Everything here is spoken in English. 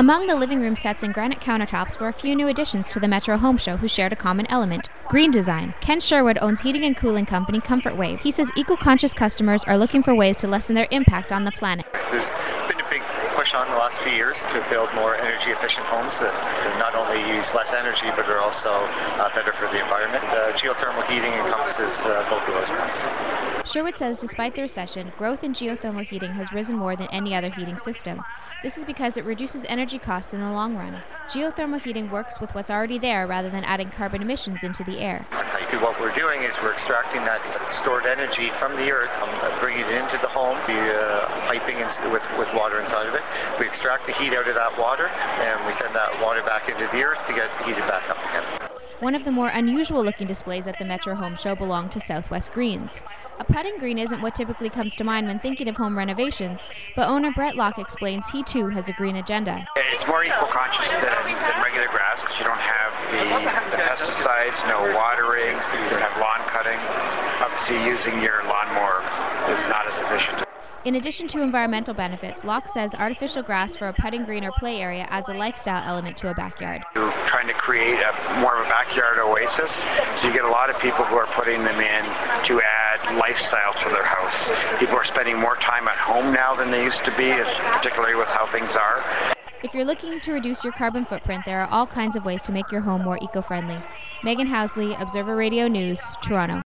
Among the living room sets and granite countertops were a few new additions to the Metro Home Show who shared a common element: green design. Ken Sherwood owns heating and cooling company Comfort Wave. He says eco-conscious customers are looking for ways to lessen their impact on the planet. There's been a big push on the last few years to build more energy-efficient homes that not only use less energy but are also better for the environment. Geothermal heating encompasses both of those points. Sherwood says despite the recession, growth in geothermal heating has risen more than any other heating system. This is because it reduces energy costs in the long run. Geothermal heating works with what's already there rather than adding carbon emissions into the air. What we're doing is we're extracting that stored energy from the earth, bringing it into the home, piping with water inside of it. We extract the heat out of that water and we send that water back into the earth to get heated back up again. One of the more unusual looking displays at the Metro Home Show belonged to Southwest Greens. A putting green isn't what typically comes to mind when thinking of home renovations, but owner Brett Locke explains he too has a green agenda. It's more eco-conscious than regular grass because you don't have the pesticides, no watering, you don't have lawn cutting. Obviously using your lawnmower is not as efficient. In addition to environmental benefits, Locke says artificial grass for a putting green or play area adds a lifestyle element to a backyard. You're trying to create more of a backyard oasis, so you get a lot of people who are putting them in to add lifestyle to their house. People are spending more time at home now than they used to be, particularly with how things are. If you're looking to reduce your carbon footprint, there are all kinds of ways to make your home more eco-friendly. Megan Housley, Observer Radio News, Toronto.